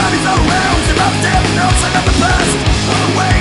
bodies all around, about death notes, I got the past on the way.